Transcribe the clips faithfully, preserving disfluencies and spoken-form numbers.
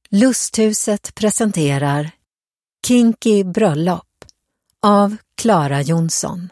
Lusthuset presenterar Kinky bröllop av Clara Jonsson.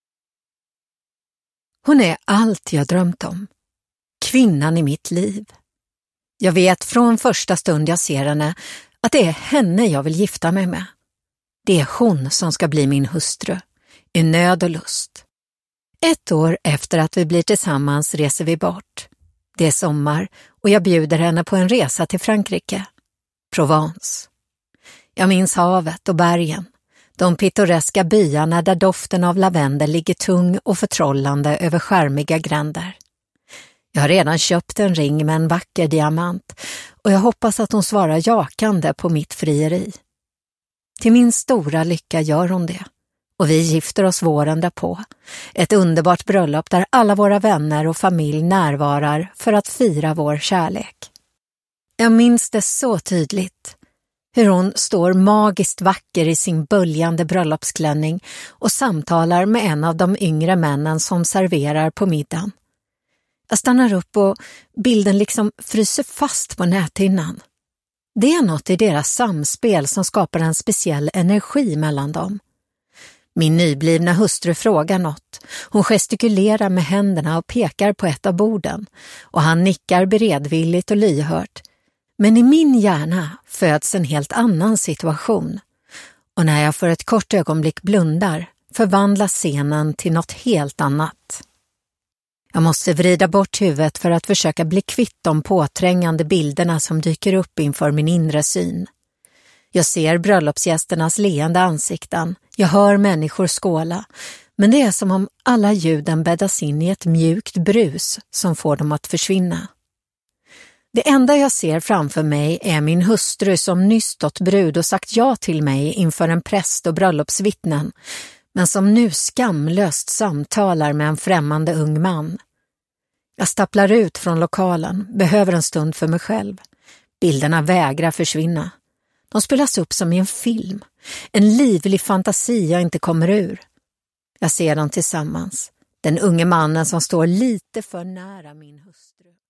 Hon är allt jag drömt om. Kvinnan i mitt liv. Jag vet från första stund jag ser henne att det är henne jag vill gifta mig med. Det är hon som ska bli min hustru, i nöd och lust. Ett år efter att vi blir tillsammans reser vi bort. Det är sommar och jag bjuder henne på en resa till Frankrike. Provence. Jag minns havet och bergen. De pittoreska byarna där doften av lavendel ligger tung och förtrollande över skärmiga gränder. Jag har redan köpt en ring med en vacker diamant och jag hoppas att hon svarar jakande på mitt frieri. Till min stora lycka gör hon det. Och vi gifter oss våren därpå. Ett underbart bröllop där alla våra vänner och familj närvarar för att fira vår kärlek. Jag minns det så tydligt. Hur hon står magiskt vacker i sin böljande bröllopsklänning och samtalar med en av de yngre männen som serverar på middagen. Jag stannar upp och bilden liksom fryser fast på näthinnan. Det är något i deras samspel som skapar en speciell energi mellan dem. Min nyblivna hustru frågar något. Hon gestikulerar med händerna och pekar på ett av borden. Och han nickar beredvilligt och lyhört. Men i min hjärna föds en helt annan situation. Och när jag för ett kort ögonblick blundar förvandlas scenen till något helt annat. Jag måste vrida bort huvudet för att försöka bli kvitt de påträngande bilderna som dyker upp inför min inre syn. Jag ser bröllopsgästernas leende ansikten. Jag hör människor skåla. Men det är som om alla ljuden bäddas in i ett mjukt brus som får dem att försvinna. Det enda jag ser framför mig är min hustru som nyss stått brud och sagt ja till mig inför en präst och bröllopsvittnen, men som nu skamlöst samtalar med en främmande ung man. Jag stapplar ut från lokalen, behöver en stund för mig själv. Bilderna vägrar försvinna. De spelas upp som i en film, en livlig fantasi jag inte kommer ur. Jag ser dem tillsammans, den unge mannen som står lite för nära min hustru.